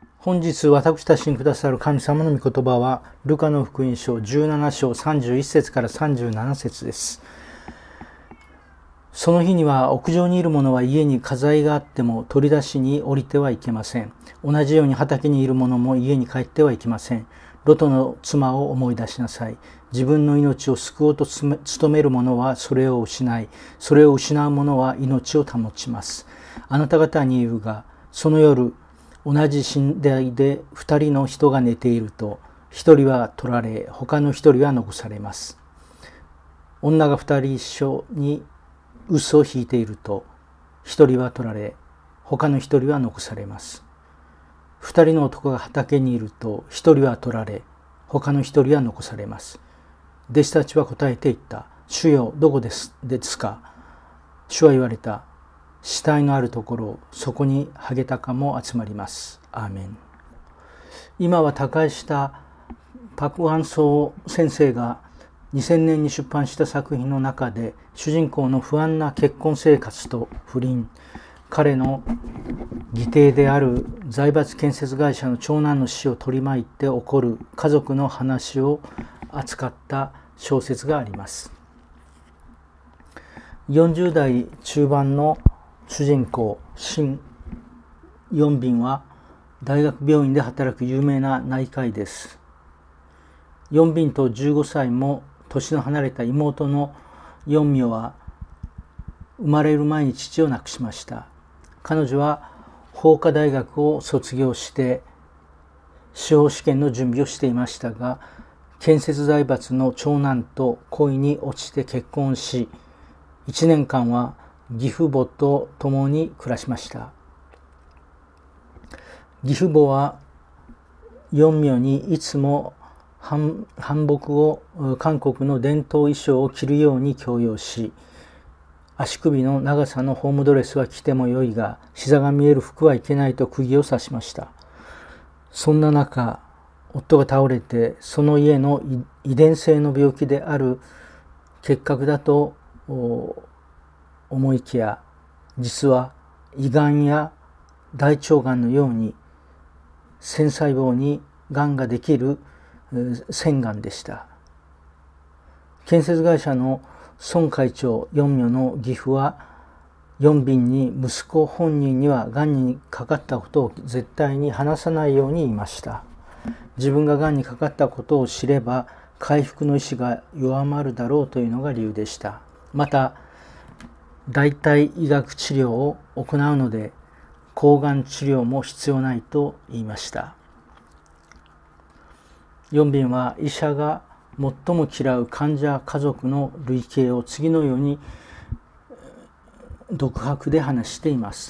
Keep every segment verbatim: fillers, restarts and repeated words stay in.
本日私たちにくださる神様の御言葉はルカの福音書じゅうなな章さんじゅういっ節からさんじゅうなな節です。その日には屋上にいる者は家に家財があっても取り出しに降りてはいけません。同じように畑にいる者も家に帰ってはいけません。ロトの妻を思い出しなさい。自分の命を救おうと努める者はそれを失い、それを失う者は命を保ちます。あなた方に言うが、その夜、同じ寝台で二人の人が寝ていると、一人は取られ、他の一人は残されます。女が二人一緒に嘘を引いていると、一人は取られ、他の一人は残されます。二人の男が畑にいると、一人は取られ、他の一人は残されます。弟子たちは答えて言った。主よ、どこですですか？主は言われた。死体のあるところ、そこにハゲタカも集まります。アーメン。今は他界したパク・ワンソー先生がにせんねんに出版した作品の中で、主人公の不安な結婚生活と不倫、彼の義弟である財閥建設会社の長男の死を取り巻いて起こる家族の話を扱った小説があります。よんじゅう代中盤の主人公シン・ヨンビンは大学病院で働く有名な内科医です。ヨンビンとじゅうごさいも年の離れた妹のヨンミョは生まれる前に父を亡くしました。彼女は法科大学を卒業して司法試験の準備をしていましたが、建設財閥の長男と恋に落ちて結婚し、いちねんかんは義父母と共に暮らしました。義父母はヨンミョにいつも韓服を韓国の伝統衣装を着るように強要し、足首の長さのホームドレスは着てもよいが膝が見える服はいけないと釘を刺しました。そんな中、夫が倒れてその家の遺伝性の病気である結核だと思いきや、実は胃がんや大腸がんのように腺細胞にがんができる腺がんでした。建設会社の孫会長ヨンミョの義父はヨンビンに息子本人にはがんにかかったことを絶対に話さないように言いました。自分ががんにかかったことを知れば回復の意志が弱まるだろうというのが理由でした。また代替医学治療を行うので抗がん治療も必要ないと言いました。ヨンビンは医者が最も嫌う患者家族の類型を次のように独白で話しています。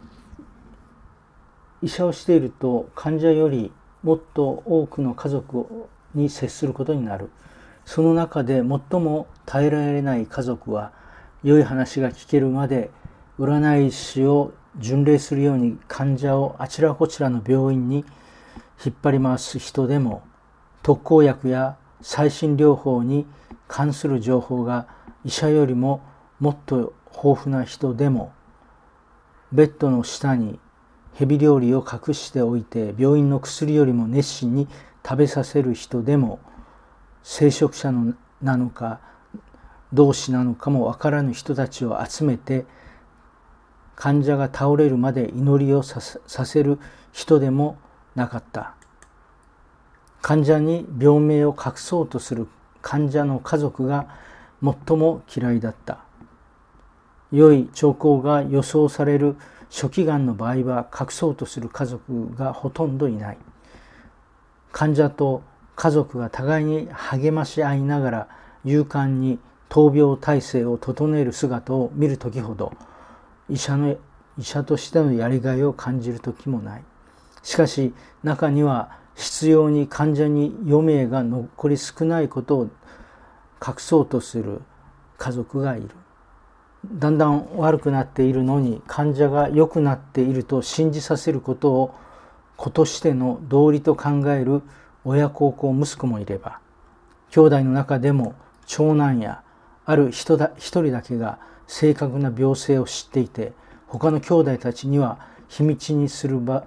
医者をしていると患者よりもっと多くの家族に接することになる。その中で最も耐えられない家族は良い話が聞けるまで占い師を巡礼するように患者をあちらこちらの病院に引っ張り回す人でも、特効薬や最新療法に関する情報が医者よりももっと豊富な人でも、ベッドの下に蛇料理を隠しておいて病院の薬よりも熱心に食べさせる人でも、聖職者のなのか同志なのかもわからぬ人たちを集めて患者が倒れるまで祈りをさせる人でもなかった。患者に病名を隠そうとする患者の家族が最も嫌いだった。良い兆候が予想される初期がんの場合は隠そうとする家族がほとんどいない。患者と家族が互いに励まし合いながら勇敢に闘病体制を整える姿を見るときほど、医者の医者としてのやりがいを感じるときもない。しかし中には必要に患者に余命が残り少ないことを隠そうとする家族がいる。だんだん悪くなっているのに患者が良くなっていると信じさせることを子としての道理と考える親孝行息子もいれば、兄弟の中でも長男やある人だ一人だけが正確な病勢を知っていて、他の兄弟たちには秘密にする場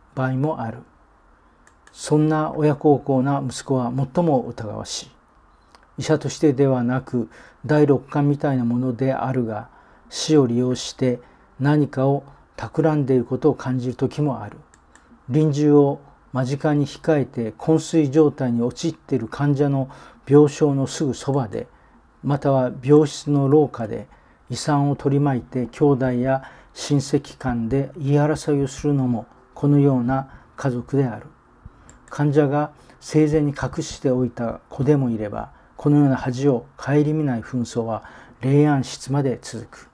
場合もある。そんな親孝行な息子は最も疑わしい。医者としてではなく第六感みたいなものであるが、死を利用して何かを企んでいることを感じる時もある。臨終を間近に控えて昏睡状態に陥っている患者の病床のすぐそばで、または病室の廊下で遺産を取り巻いて兄弟や親戚間で言い争いをするのもこのような家族である。患者が生前に隠しておいた子でもいれば、このような恥を顧みない紛争は霊安室まで続く。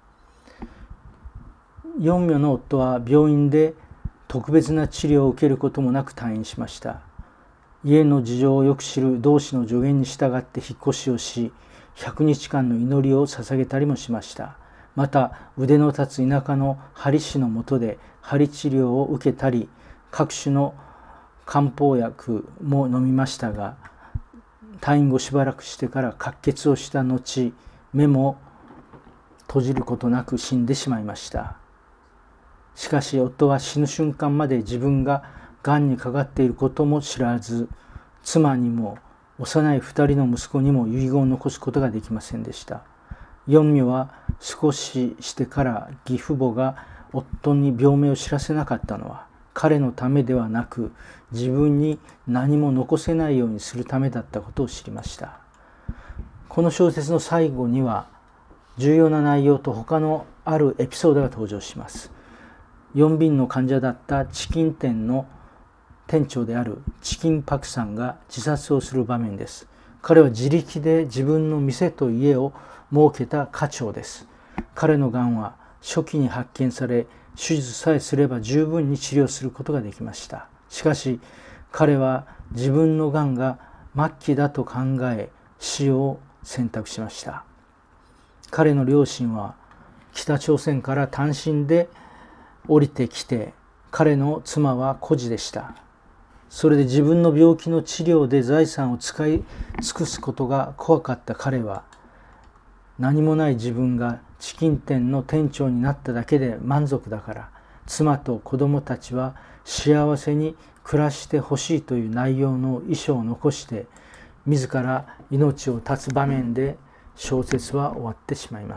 四女の夫は病院で特別な治療を受けることもなく退院しました。家の事情をよく知る同志の助言に従って引っ越しをし、ひゃくにちかんの祈りを捧げたりもしました。また腕の立つ田舎の針師のもとで針治療を受けたり、各種の漢方薬も飲みましたが、退院後しばらくしてから滑血をした後、目も閉じることなく死んでしまいました。しかし夫は死ぬ瞬間まで自分ががんにかかっていることも知らず、妻にも幼い二人の息子にも遺言を残すことができませんでした。四女は少ししてから義父母が夫に病名を知らせなかったのは、彼のためではなく自分に何も残せないようにするためだったことを知りました。この小説の最後には重要な内容と他のあるエピソードが登場します。四便の患者だったチキン店の店長であるチキンパクさんが自殺をする場面です。彼は自力で自分の店と家を設けた家長です。彼のがんは初期に発見され、手術さえすれば十分に治療することができました。しかし彼は自分のがんが末期だと考え、死を選択しました。彼の両親は北朝鮮から単身で降りてきて、彼の妻は孤児でした。それで自分の病気の治療で財産を使い尽くすことが怖かった彼は、何もない自分がチキン店の店長になっただけで満足だから、妻と子供たちは幸せに暮らしてほしいという内容の遺書を残して、自ら命を絶つ場面で小説は終わってしまいます。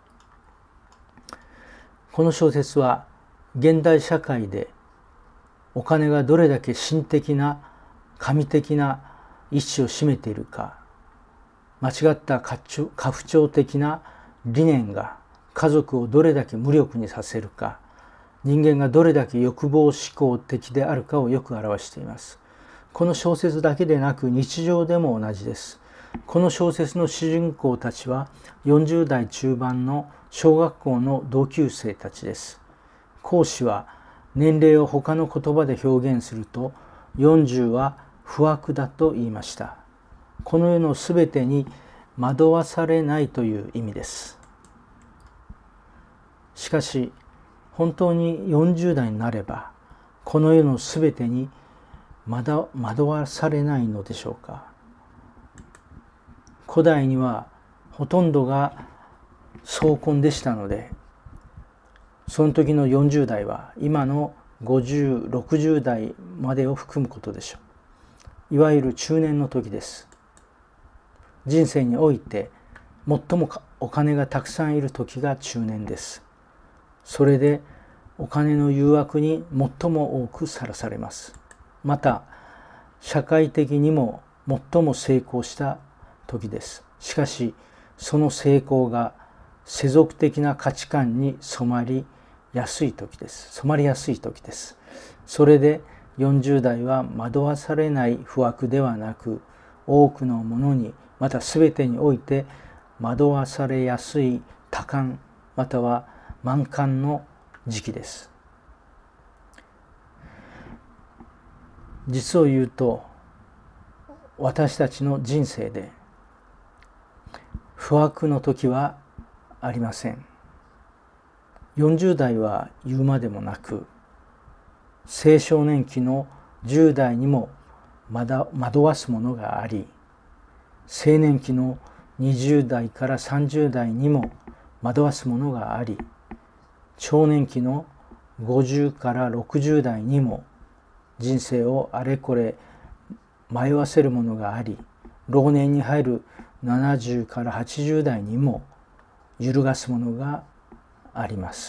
この小説は現代社会でお金がどれだけ神的な神的な位置を占めているか、間違った家父長的な理念が家族をどれだけ無力にさせるか、人間がどれだけ欲望思考的であるかをよく表しています。この小説だけでなく日常でも同じです。この小説の主人公たちはよんじゅう代中盤の小学校の同級生たちです。講師は年齢を他の言葉で表現すると、よんじゅうは不惑だと言いました。この世のすべてに惑わされないという意味です。しかし本当によんじゅう代になればこの世のすべてに惑わされないのでしょうか。古代にはほとんどが壮婚でしたので、その時のよんじゅう代は今のごじゅう、ろくじゅう代までを含むことでしょう。いわゆる中年の時です。人生において最もお金がたくさんいる時が中年です。それでお金の誘惑に最も多くさらされます。また社会的にも最も成功した時です。しかしその成功が世俗的な価値観に染まりやすい時です。染まりやすい時です。それでよんじゅう代は惑わされない不惑ではなく、多くのものにまた全てにおいて惑わされやすい多感または慢感の時期です。実を言うと、私たちの人生で不惑の時はありません。よんじゅう代は言うまでもなく、青少年期のじゅう代にも惑わすものがあり、青年期のにじゅう代からさんじゅう代にも惑わすものがあり、長年期のごじゅうからろくじゅう代にも人生をあれこれ迷わせるものがあり、老年に入るななじゅうからはちじゅう代にも揺るがすものがあります。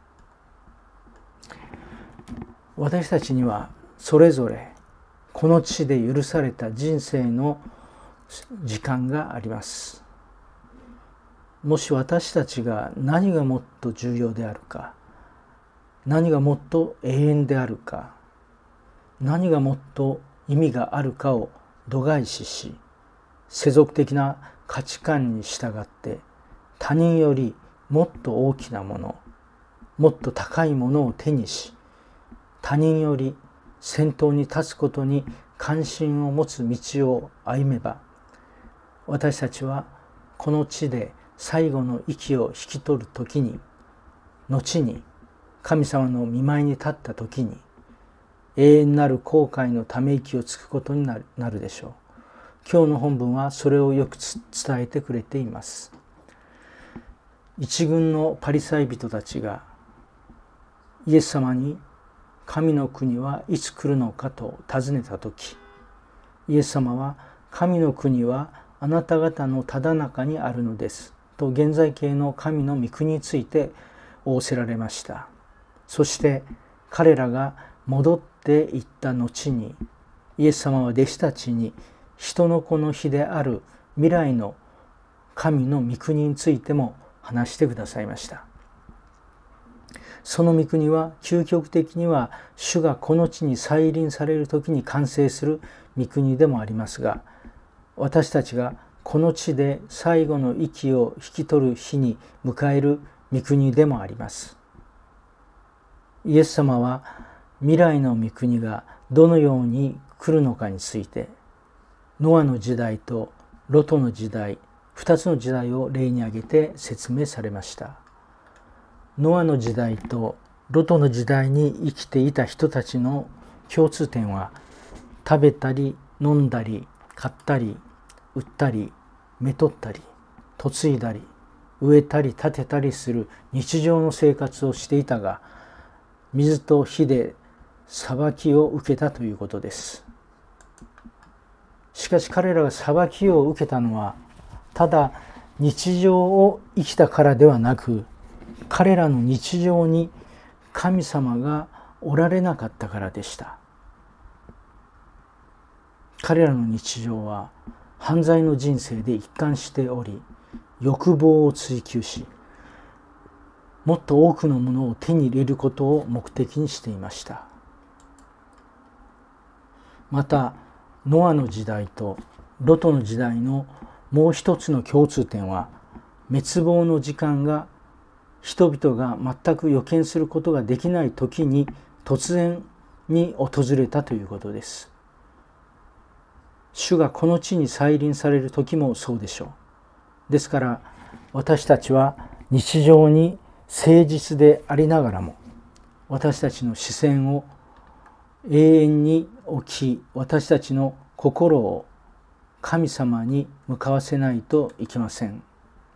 私たちにはそれぞれこの地で許された人生の時間があります。もし私たちが何がもっと重要であるか、何がもっと永遠であるか、何がもっと意味があるかを度外視し、世俗的な価値観に従って他人よりもっと大きなもの、もっと高いものを手にし、他人より先頭に立つことに関心を持つ道を歩めば、私たちはこの地で最後の息を引き取るときに、後に神様の御前に立ったときに、永遠なる後悔のため息をつくことになる、なるでしょう。今日の本文はそれをよく伝えてくれています。一群のパリサイ人たちがイエス様に神の国はいつ来るのかと尋ねたとき、イエス様は神の国はあなた方のただ中にあるのですと現在形の神の御国について仰せられました。そして彼らが戻っていった後に、イエス様は弟子たちに人の子の日である未来の神の御国についても話してくださいました。その御国は究極的には主がこの地に再臨される時に完成する御国でもありますが、私たちがこの地で最後の息を引き取る日に迎える御国でもあります。イエス様は未来の御国がどのように来るのかについて、ノアの時代とロトの時代、二つの時代を例に挙げて説明されました。ノアの時代とロトの時代に生きていた人たちの共通点は、食べたり飲んだり買ったり売ったりめとったり嫁いだり植えたり建てたりする日常の生活をしていたが、水と火で裁きを受けたということです。しかし彼らが裁きを受けたのは、ただ日常を生きたからではなく、彼らの日常に神様がおられなかったからでした。彼らの日常は犯罪の人生で一貫しており、欲望を追求し、もっと多くのものを手に入れることを目的にしていました。また、ノアの時代とロトの時代のもう一つの共通点は、滅亡の時間が人々が全く予見することができない時に突然に訪れたということです。主がこの地に再臨される時もそうでしょう。ですから私たちは日常に誠実でありながらも、私たちの視線を永遠に置き、私たちの心を神様に向かわせないといけません。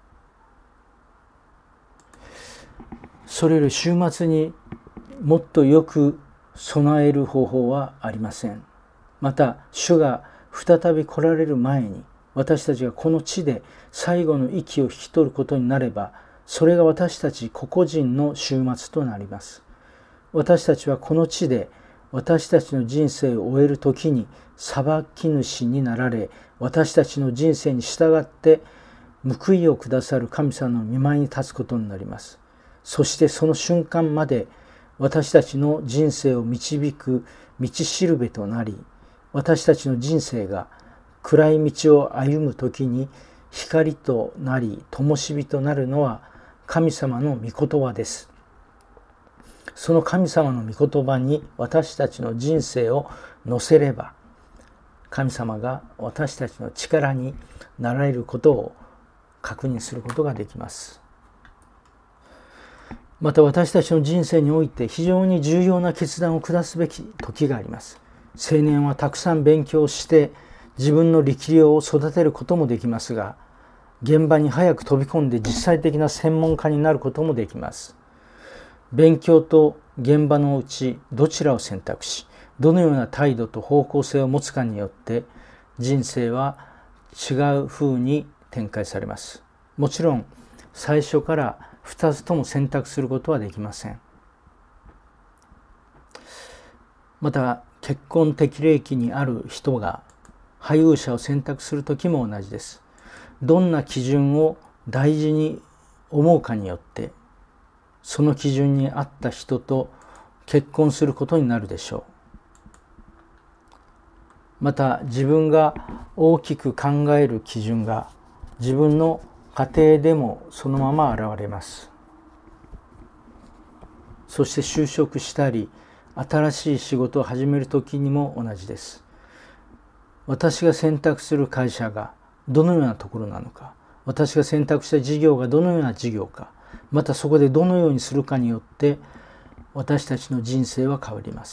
それより週末にもっとよく備える方法はありません。また主が再び来られる前に、私たちがこの地で最後の息を引き取ることになれば、それが私たち個々人の週末となります。私たちはこの地で私たちの人生を終える時に裁き主になられ、私たちの人生に従って報いをくださる神様の御前に立つことになります。そしてその瞬間まで私たちの人生を導く道しるべとなり、私たちの人生が暗い道を歩むときに光となり灯火となるのは神様の御言葉です。その神様の御言葉に私たちの人生を乗せれば、神様が私たちの力になられることを確認することができます。また私たちの人生において非常に重要な決断を下すべき時があります。青年はたくさん勉強して自分の力量を育てることもできますが、現場に早く飛び込んで実際的な専門家になることもできます。勉強と現場のうちどちらを選択し、どのような態度と方向性を持つかによって人生は違う風に展開されます。もちろん最初からふたつとも選択することはできません。また結婚適齢期にある人が配偶者を選択するときも同じです。どんな基準を大事に思うかによってその基準に合った人と結婚することになるでしょう。また自分が大きく考える基準が自分の家庭でもそのまま現れます。そして就職したり新しい仕事を始めるときにも同じです。私が選択する会社がどのようなところなのか、私が選択した事業がどのような事業か、またそこでどのようにするかによって私たちの人生は変わります。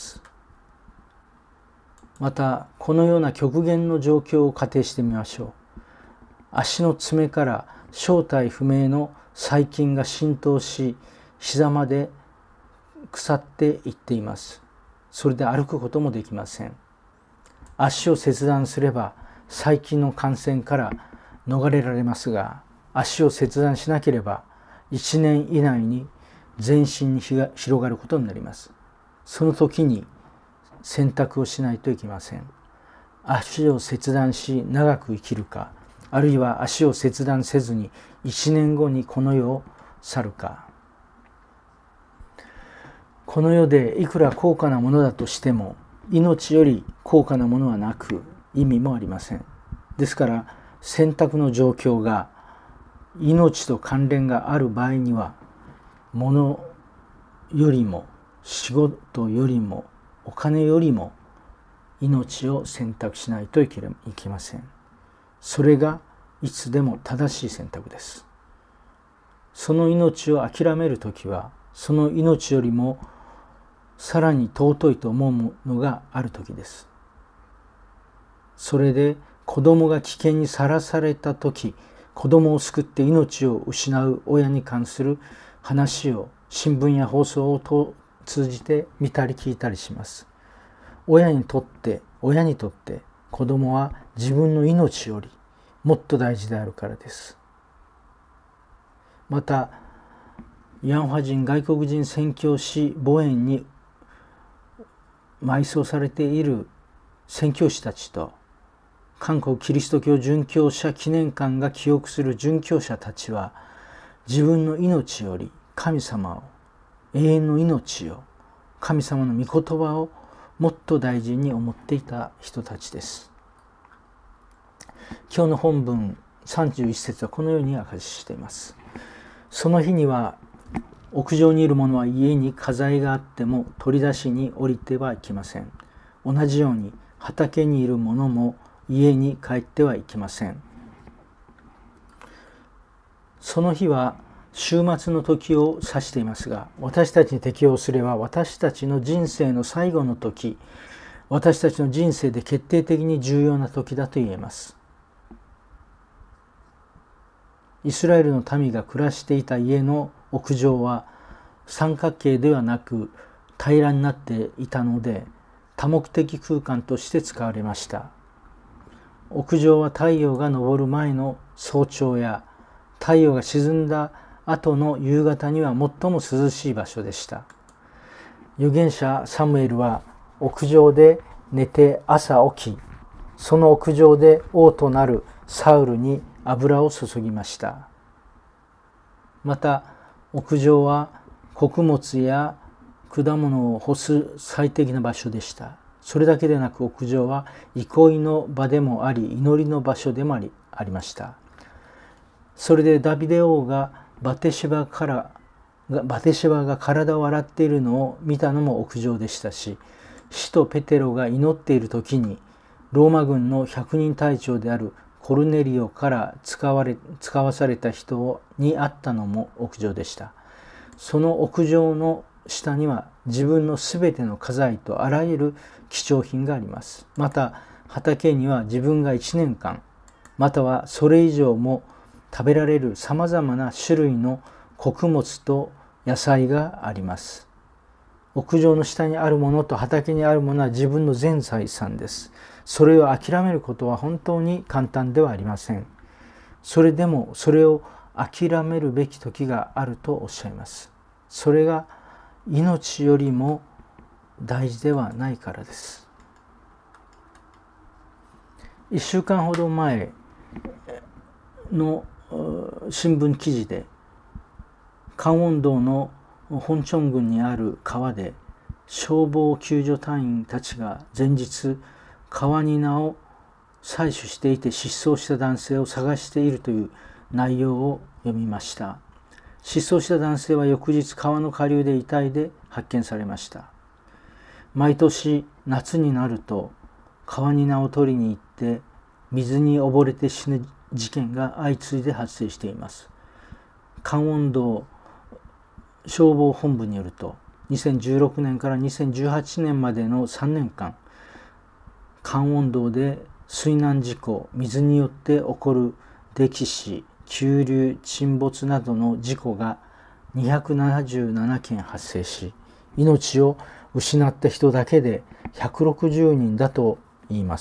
またこのような極限の状況を仮定してみましょう。足の爪から正体不明の細菌が浸透し、膝まで腐っていっています。それで歩くこともできません。足を切断すれば細菌の感染から逃れられますが、足を切断しなければいちねん以内に全身に広がることになります。その時に選択をしないといけません。足を切断し長く生きるか、あるいは足を切断せずにいちねんごにこの世を去るか。この世でいくら高価なものだとしても、命より高価なものはなく意味もありません。ですから選択の状況が命と関連がある場合には、物よりも仕事よりもお金よりも命を選択しないといけません。それがいつでも正しい選択です。その命を諦めるときは、その命よりもさらに尊いと思うものがあるときです。それで子供が危険にさらされたとき、子供を救って命を失う親に関する話を新聞や放送を通じて見たり聞いたりします。親にとって親にとって子供は自分の命よりもっと大事であるからです。またヤンファ人外国人宣教師墓園に埋葬されている宣教師たちと、韓国キリスト教殉教者記念館が記憶する殉教者たちは、自分の命より神様を、永遠の命を、神様の御言葉をもっと大事に思っていた人たちです。今日の本文さんじゅういっ節はこのように明かししています。その日には屋上にいる者は家に家財があっても取り出しに降りてはいけません。同じように畑にいる者も家に帰ってはいけません。その日は終末の時を指していますが、私たちに適用すれば私たちの人生の最後の時、私たちの人生で決定的に重要な時だと言えます。イスラエルの民が暮らしていた家の屋上は三角形ではなく平らになっていたので、多目的空間として使われました。屋上は太陽が昇る前の早朝や太陽が沈んだ後の夕方には最も涼しい場所でした。預言者サムエルは屋上で寝て朝起き、その屋上で王となるサウルに油を注ぎました。また屋上は穀物や果物を干す最適な場所でした。それだけでなく屋上は憩いの場でもあり、祈りの場所でもあり、ありました。それでダビデ王がバテシバからバテシバが体を洗っているのを見たのも屋上でしたし、使徒ペテロが祈っている時にローマ軍の百人隊長であるコルネリオから使われ使わされた人に会ったのも屋上でした。その屋上の下には自分のすべての家財とあらゆる貴重品があります。また畑には自分がいちねんかん、またはそれ以上も食べられるさまざまな種類の穀物と野菜があります。 屋上の下にあるものと畑にあるものは自分の全財産です。それを諦めることは本当に簡単ではありません。それでもそれを諦めるべき時があるとおっしゃいます。それが命よりも大事ではないからです。いっしゅうかんほど前の新聞記事で、カンウォン道のホンチョン郡にある川で消防救助隊員たちが前日カワニナを採取していて失踪した男性を探しているという内容を読みました。失踪した男性は翌日川の下流で遺体で発見されました。毎年夏になるとカワニナを取りに行って水に溺れて死ぬ事件が相次いで発生しています。カンウォン道消防本部によると、にせんじゅうろくねんからにせんじゅうはちねんまでのさんねんかん、カンウォン道で水難事故、水によって起こる溺死、急流、沈没などの事故がにひゃくななじゅうななけん発生し、命を失った人だけでひゃくろくじゅうにんだと言います。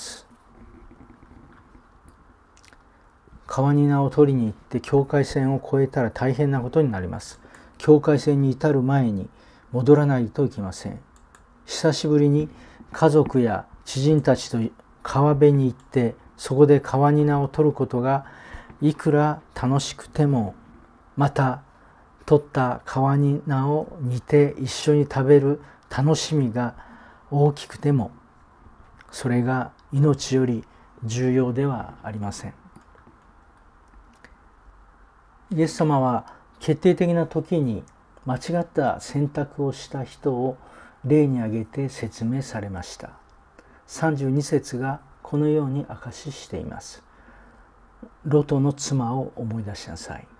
川に名を取りに行って境界線を越えたら大変なことになります。境界線に至る前に戻らないといけません。久しぶりに家族や知人たちと川辺に行って、そこで川に名を取ることがいくら楽しくても、また取った川に名を煮て一緒に食べる楽しみが大きくても、それが命より重要ではありません。イエス様は決定的な時に間違った選択をした人を例に挙げて説明されました。さんじゅうにせつがこのように証ししています。ロトの妻を思い出しなさい。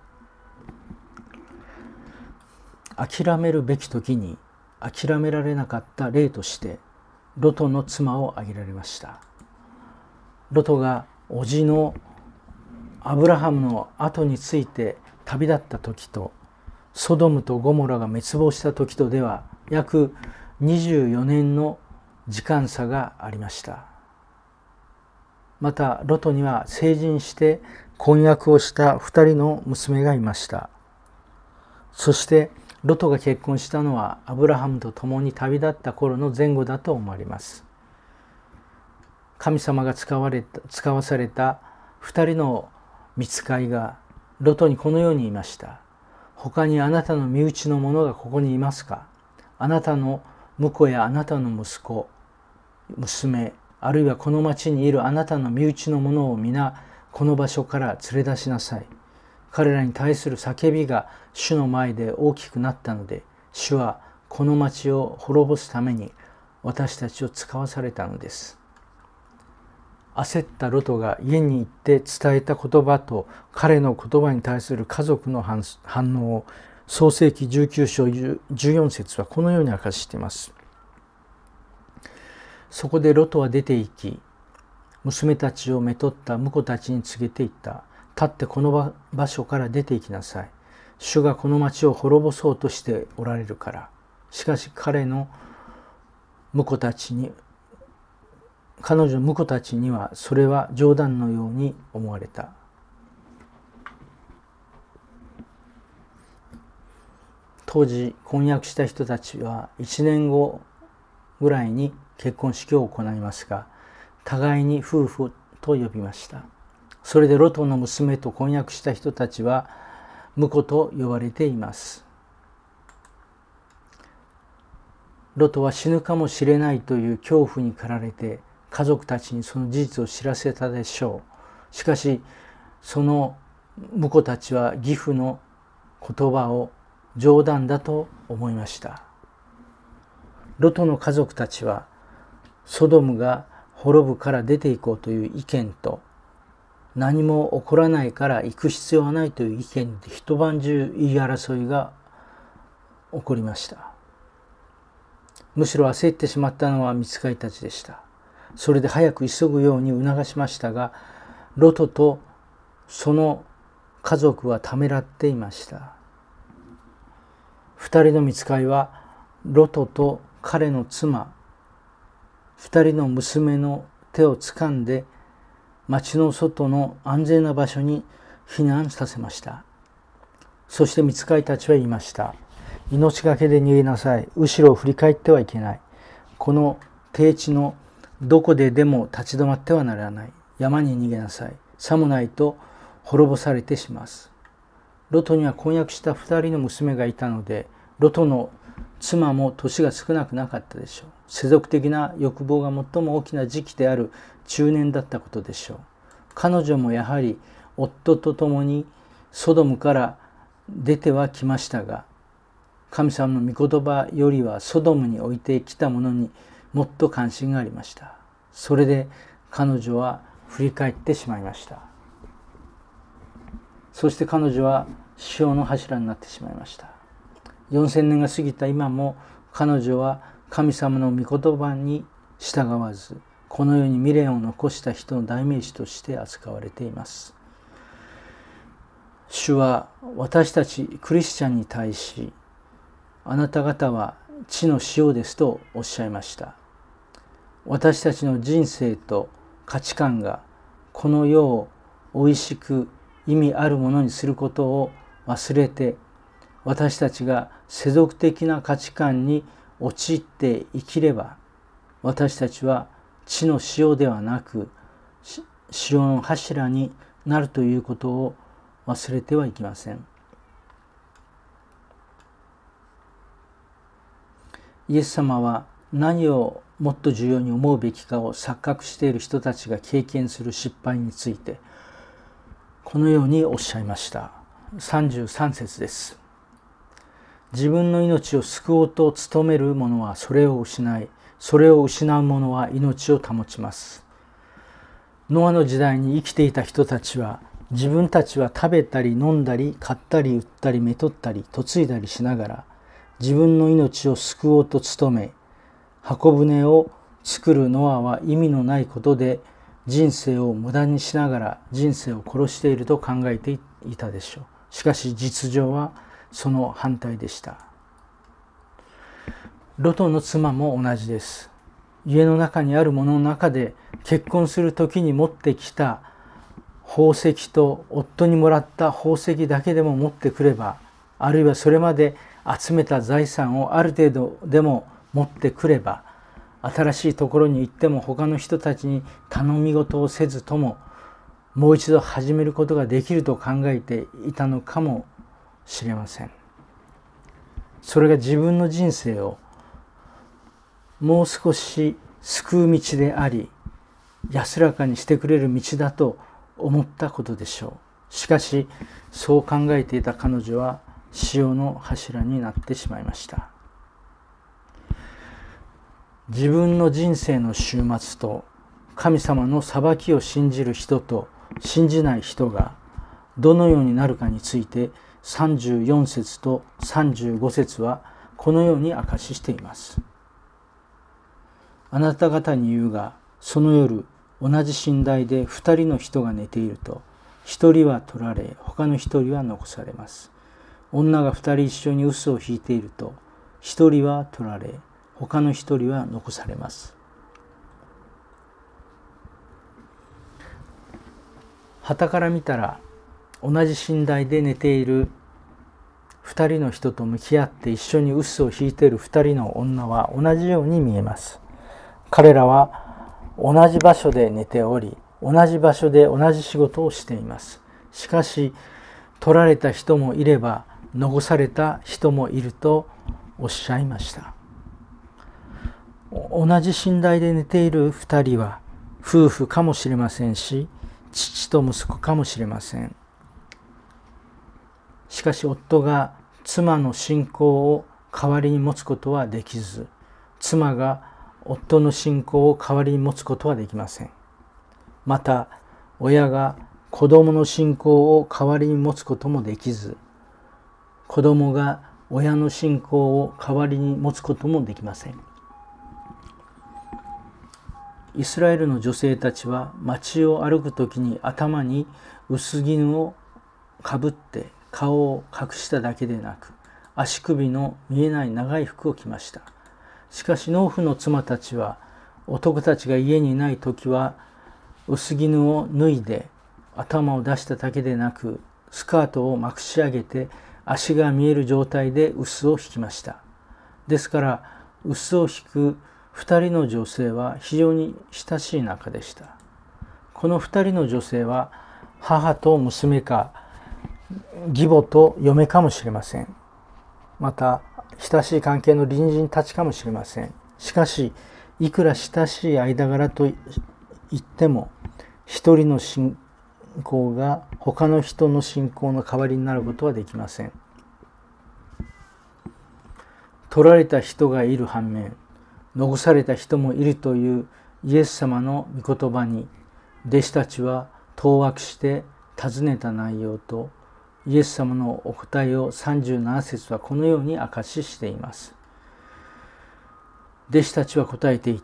諦めるべき時に諦められなかった例としてロトの妻を挙げられました。ロトが叔父のアブラハムの後について旅立った時と、ソドムとゴモラが滅亡した時とでは約にじゅうよねんの時間差がありました。またロトには成人して婚約をしたふたりの娘がいました。そしてロトが結婚したのはアブラハムと共に旅立った頃の前後だと思われます。神様が使われた使わされたふたりの御使いがロトにこのように言いました。他にあなたの身内の者がここにいますか？あなたの婿やあなたの息子、娘、あるいはこの町にいるあなたの身内の者を皆この場所から連れ出しなさい。彼らに対する叫びが主の前で大きくなったので、主はこの町を滅ぼすために私たちを使わされたのです。焦ったロトが家に行って伝えた言葉と彼の言葉に対する家族の反応を創世記じゅうきゅうしょうじゅうよんせつはこのように明かしています。そこでロトは出て行き、娘たちをめとった婿たちに告げていった。立ってこの場所から出て行きなさい。主がこの町を滅ぼそうとしておられるから。しかし彼の婿たちに彼女の婿たちにはそれは冗談のように思われた。当時婚約した人たちはいちねんごぐらいに結婚式を行いますが、互いに夫婦と呼びました。それでロトの娘と婚約した人たちは婿と呼ばれています。ロトは死ぬかもしれないという恐怖に駆られて家族たちにその事実を知らせたでしょう。しかしその婿たちは義父の言葉を冗談だと思いました。ロトの家族たちはソドムが滅ぶから出て行こうという意見と、何も起こらないから行く必要はないという意見で一晩中言い争いが起こりました。むしろ焦ってしまったのは御使いたちでした。それで早く急ぐように促しましたが、ロトとその家族はためらっていました。二人の御使いはロトと彼の妻二人の娘の手をつかんで町の外の安全な場所に避難させました。そして御使いたちは言いました。命がけで逃げなさい。後ろを振り返ってはいけない。この低地のどこででも立ち止まってはならない。山に逃げなさい。さもないと滅ぼされてしまいます。ロトには婚約した二人の娘がいたので、ロトの妻も年が少なくなかったでしょう。世俗的な欲望が最も大きな時期である中年だったことでしょう。彼女もやはり夫と共にソドムから出てはきましたが、神様の御言葉よりはソドムに置いてきたものにもっと関心がありました。それで彼女は振り返ってしまいました。そして彼女は死傷の柱になってしまいました。よんせんねんが過ぎた今も彼女は神様の御言葉に従わず、この世に未練を残した人の代名詞として扱われています。主は私たちクリスチャンに対し、あなた方は地の塩ですとおっしゃいました。私たちの人生と価値観がこの世をおいしく意味あるものにすることを忘れて、私たちが世俗的な価値観に陥って生きれば、私たちは地の塩ではなく塩の柱になるということを忘れてはいけません。イエス様は何をもっと重要に思うべきかを錯覚している人たちが経験する失敗についてこのようにおっしゃいました。さんじゅうさん節です。自分の命を救おうと努める者はそれを失い、それを失う者は命を保ちます。ノアの時代に生きていた人たちは、自分たちは食べたり飲んだり買ったり売ったりめとったり嫁いだりしながら、自分の命を救おうと努め、箱舟を作るノアは意味のないことで人生を無駄にしながら人生を殺していると考えていたでしょう。しかし実情はその反対でした。ロトの妻も同じです。家の中にあるものの中で結婚するときに持ってきた宝石と夫にもらった宝石だけでも持ってくれば、あるいはそれまで集めた財産をある程度でも持ってくれば、新しいところに行っても他の人たちに頼み事をせずとももう一度始めることができると考えていたのかもしれません。それが自分の人生をもう少し救う道であり、安らかにしてくれる道だと思ったことでしょう。しかしそう考えていた彼女は塩の柱になってしまいました。自分の人生の終末と神様の裁きを信じる人と信じない人がどのようになるかについてさんじゅうよん節とさんじゅうご節はこのように明かししています。あなた方に言うが、その夜同じ寝台で二人の人が寝ていると、一人は取られ他の一人は残されます。女が二人一緒に嘘を引いていると、一人は取られ他の一人は残されます。傍から見たら同じ寝台で寝ている二人の人と向き合って一緒に嘘を引いている二人の女は同じように見えます。彼らは同じ場所で寝ており、同じ場所で同じ仕事をしています。しかし取られた人もいれば残された人もいるとおっしゃいました。同じ寝台で寝ている二人は夫婦かもしれませんし、父と息子かもしれません。しかし夫が妻の信仰を代わりに持つことはできず、妻が夫の信仰を代わりに持つことはできません。また親が子供の信仰を代わりに持つこともできず、子供が親の信仰を代わりに持つこともできません。イスラエルの女性たちは街を歩くときに頭に薄絹をかぶって顔を隠しただけでなく、 足首の見えない長い服を着ました。しかし農夫の妻たちは、男たちが家にいない時は薄絹を脱いで頭を出しただけでなく、スカートをまくし上げて足が見える状態で臼を引きました。ですから臼を引く二人の女性は非常に親しい仲でした。この二人の女性は母と娘か義母と嫁かもしれません。また親しい関係の隣人たちかもしれません。しかしいくら親しい間柄と言っても、一人の信仰が他の人の信仰の代わりになることはできません。取られた人がいる反面、残された人もいるというイエス様の御言葉に、弟子たちは当惑して尋ねた内容と、イエス様のお答えをさんじゅうなな節はこのように明かししています。弟子たちは答えて言った。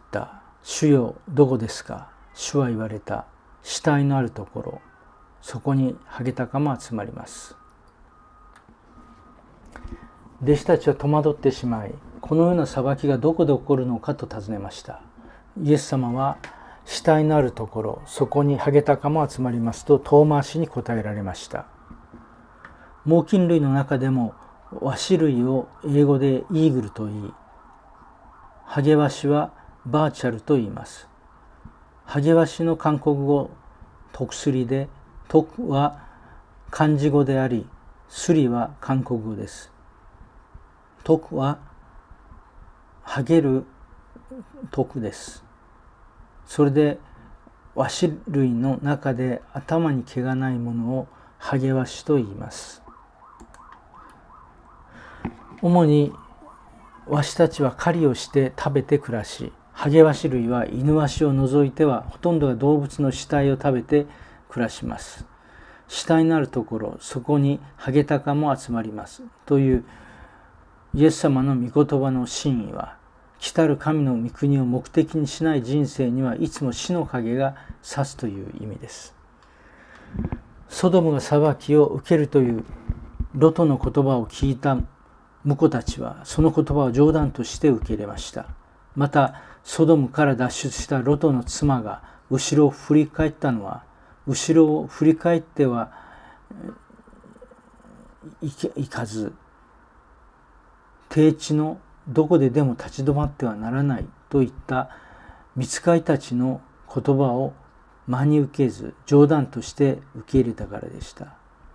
主よ、どこですか？主は言われた。死体のあるところ、そこにハゲタカも集まります。弟子たちは戸惑ってしまい、このような裁きがどこで起こるのかと尋ねました。イエス様は、死体のあるところ、そこにハゲタカも集まりますと遠回しに答えられました。猛禽類の中でもワシ類を英語でイーグルと言い、ハゲワシはバーチャルと言います。ハゲワシの韓国語、トクスリで、トクは漢字語であり、スリは韓国語です。トクはハゲるトクです。それでワシ類の中で頭に毛がないものをハゲワシと言います。主にワシたちは狩りをして食べて暮らし、ハゲワシ類はイヌワシを除いてはほとんどが動物の死体を食べて暮らします。死体のあるところ、そこにハゲタカも集まりますというイエス様の御言葉の真意は、来たる神の御国を目的にしない人生にはいつも死の影が差すという意味です。ソドムが裁きを受けるというロトの言葉を聞いた婿たちはその言葉を冗談として受け入れました。またソドムから脱出したロトの妻が後ろを振り返ったのは、後ろを振り返ってはいかず、低地のどこででも立ち止まってはならないといった御使いたちの言葉を真に受けず冗談として受け入れたからでした。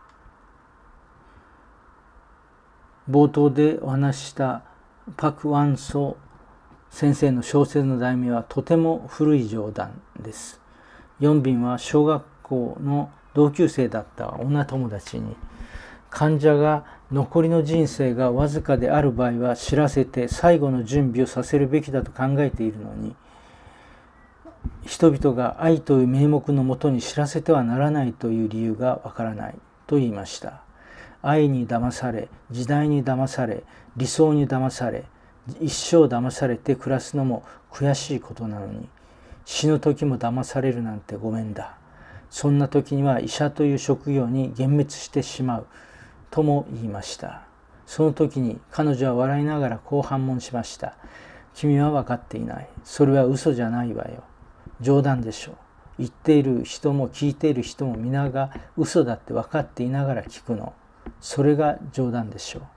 冒頭でお話ししたパク・ワンソ先生の小説の題名はとても古い冗談です。ヨンビンは小学校の同級生だった女友達に、患者が残りの人生がわずかである場合は知らせて最後の準備をさせるべきだと考えているのに、人々が愛という名目のもとに知らせてはならないという理由がわからないと言いました。愛に騙され、時代に騙され、理想に騙され、一生騙されて暮らすのも悔しいことなのに、死ぬ時も騙されるなんてごめんだ。そんな時には医者という職業に幻滅してしまうとも言いました。その時に彼女は笑いながらこう反問しました。君は分かっていない。それは嘘じゃないわよ。冗談でしょう。言っている人も聞いている人も皆が嘘だって分かっていながら聞くの。それが冗談でしょう。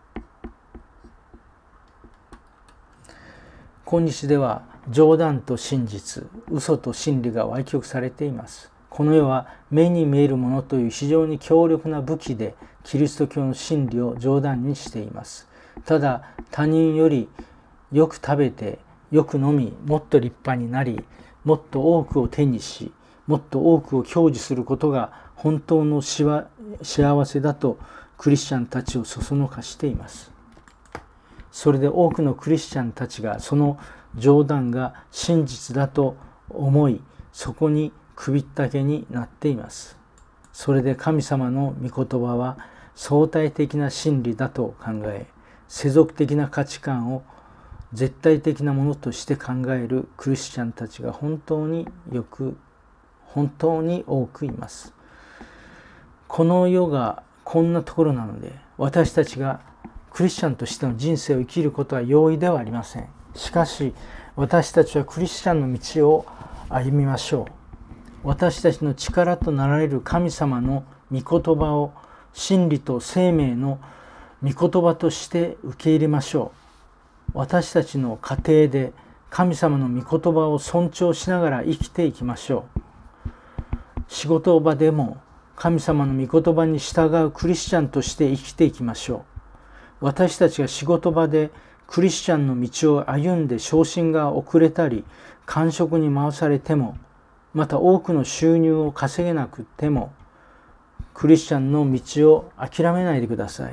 今日では冗談と真実、嘘と真理が歪曲されています。この世は目に見えるものという非常に強力な武器でキリスト教の真理を冗談にしています。ただ他人よりよく食べて、よく飲み、もっと立派になり、もっと多くを手にし、もっと多くを享受することが本当の幸せだとクリスチャンたちをそそのかしています。それで多くのクリスチャンたちがその冗談が真実だと思い、そこに首ったけになっています。それで神様の御言葉は相対的な真理だと考え、世俗的な価値観を絶対的なものとして考えるクリスチャンたちが本当によく、本当に多くいます。この世がこんなところなので、私たちがクリスチャンとしての人生を生きることは容易ではありません。しかし私たちはクリスチャンの道を歩みましょう。私たちの力となられる神様の御言葉を真理と生命の御言葉として受け入れましょう。私たちの家庭で神様の御言葉を尊重しながら生きていきましょう。仕事場でも神様の御言葉に従うクリスチャンとして生きていきましょう。私たちが仕事場でクリスチャンの道を歩んで昇進が遅れたり、官職に回されても、また多くの収入を稼げなくても、クリスチャンの道を諦めないでください。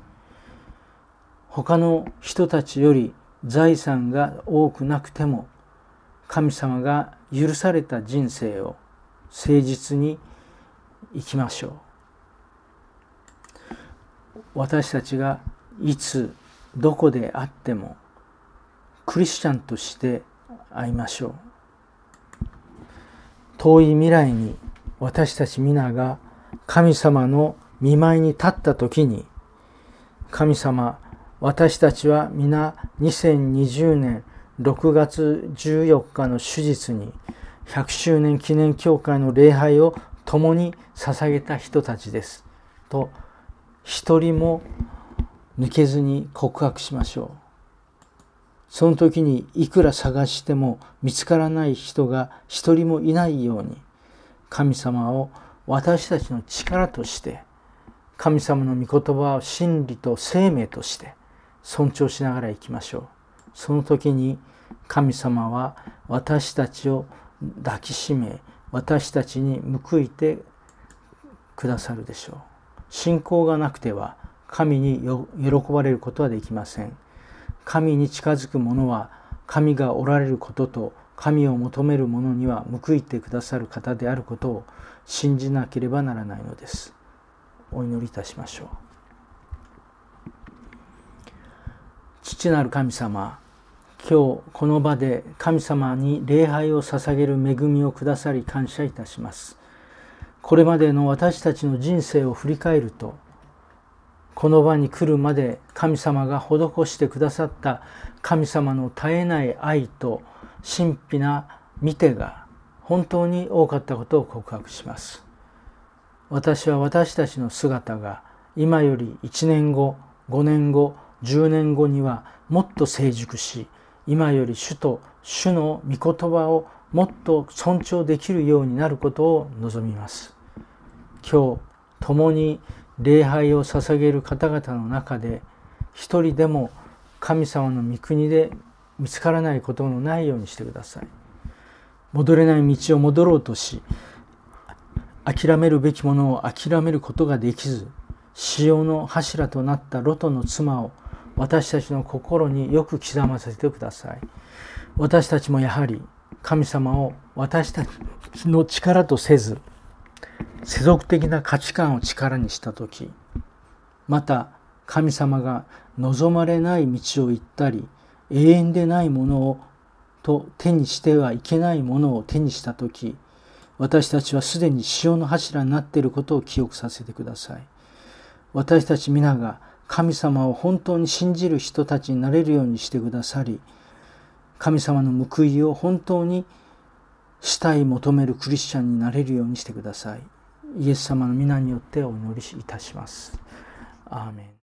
他の人たちより財産が多くなくても、神様が許された人生を誠実に生きましょう。私たちがいつどこであってもクリスチャンとして会いましょう。遠い未来に私たち皆が神様の御前に立った時に、神様、私たちは皆にせんにじゅうねんろくがつじゅうよっかの主日にひゃくしゅうねん記念教会の礼拝を共に捧げた人たちですと、一人も抜けずに告白しましょう。その時にいくら探しても見つからない人が一人もいないように、神様を私たちの力として、神様の御言葉を真理と生命として尊重しながら生きましょう。その時に神様は私たちを抱きしめ、私たちに報いてくださるでしょう。信仰がなくては神に喜ばれることはできません。神に近づく者は神がおられることと神を求める者には報いてくださる方であることを信じなければならないのです。お祈りいたしましょう。父なる神様、今日この場で神様に礼拝を捧げる恵みをくださり感謝いたします。これまでの私たちの人生を振り返ると、この場に来るまで神様が施してくださった神様の絶えない愛と神秘な御手が本当に多かったことを告白します。私は私たちの姿が今よりいちねんご、ごねんご、じゅうねんごにはもっと成熟し、今より主と主の御言葉をもっと尊重できるようになることを望みます。今日共に礼拝を捧げる方々の中で一人でも神様の御国で見つからないことのないようにしてください。戻れない道を戻ろうとし、諦めるべきものを諦めることができず、潮の柱となったロトの妻を私たちの心によく刻ませてください。私たちもやはり神様を私たちの力とせず、世俗的な価値観を力にしたとき、また神様が望まれない道を行ったり、永遠でないものをと手にしてはいけないものを手にしたとき、私たちはすでに潮の柱になっていることを記憶させてください。私たち皆が神様を本当に信じる人たちになれるようにしてくださり、神様の報いを本当にしたい求めるクリスチャンになれるようにしてください。イエス様の皆によってお祈りいたします。アーメン。